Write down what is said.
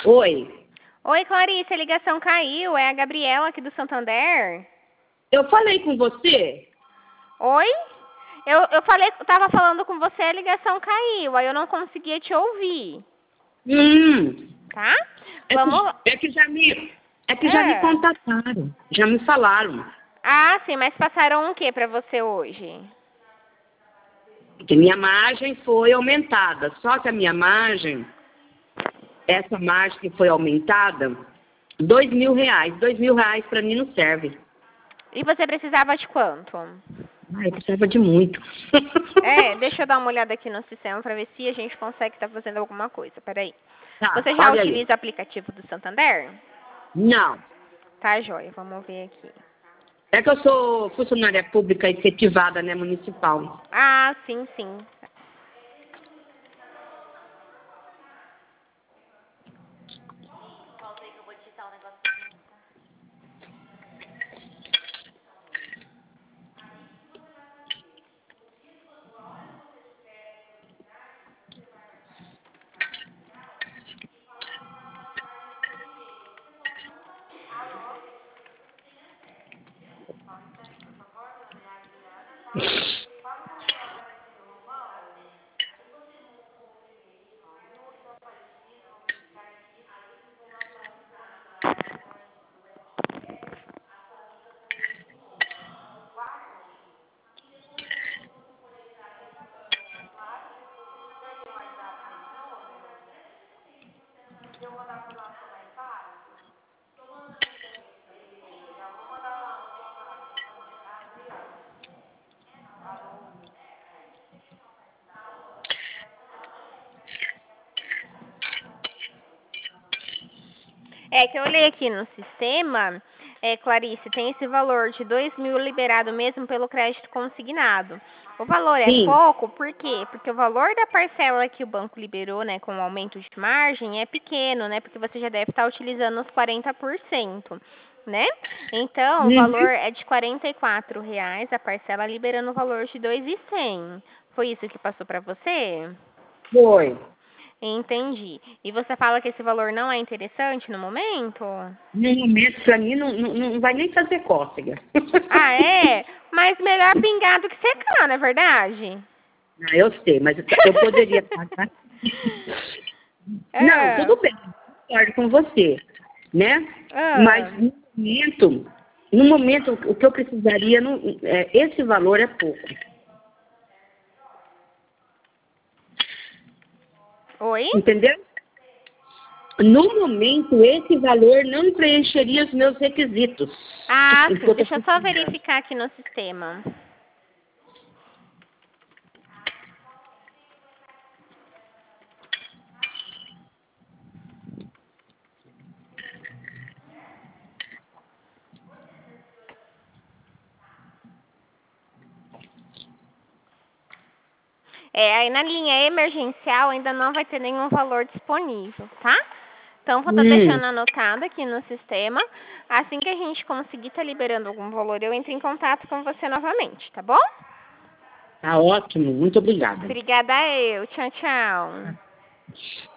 Oi, Oi, Clarice, a ligação caiu. É a Gabriela aqui do Santander. eu falei com você? Oi? Tava falando com você, a ligação caiu. Aí eu não conseguia te ouvir. Hum, Tá? é Vamos. que, é que já me, é que já me É. contataram, já me falaram Ah, sim, mas passaram o que pra você hoje? que minha margem foi aumentada. Só que a minha margem, essa margem que foi aumentada, R$ 2.000. R$ 2.000 para mim não serve. E você precisava de quanto? Ai, eu precisava de muito. Deixa eu dar uma olhada aqui no sistema pra ver se a gente consegue estar fazendo alguma coisa. Peraí. Tá, Você já olha aí. utiliza o aplicativo do Santander? Não, Tá, joia. Vamos ver aqui. é que eu sou funcionária pública efetivada, né, municipal. Ah, sim, sim. É que eu olhei aqui no sistema, Clarice, tem esse valor de 2.000 liberado mesmo pelo crédito consignado. O valor é Sim. pouco, por quê? Porque o valor da parcela que o banco liberou, né, com o aumento de margem é pequeno, né, porque você já deve estar utilizando os 40%, né? Então, o valor Uhum. é de R$ 44, a parcela liberando o valor de 2.100. Foi isso que passou para você? Foi. Entendi. E você fala que esse valor não é interessante no momento? No momento, para mim, não vai nem fazer cócega. Ah, é? Mas melhor pingar do que secar, não é verdade? Ah, eu sei, mas eu poderia pagar. Não, É. tudo bem, concordo com você, né? Mas Ah. no momento, o que eu precisaria, esse valor é pouco, Oi? entendeu? No momento, esse valor não preencheria os meus requisitos. Ah, O que sim. eu tô Deixa eu só precisando. verificar aqui no sistema. Aí na linha emergencial ainda não vai ter nenhum valor disponível, tá? Então, vou estar Hum, deixando anotado aqui no sistema. Assim que a gente conseguir estar liberando algum valor, eu entro em contato com você novamente, tá bom? tá ótimo, muito obrigada. Obrigada eu. Tchau, tchau.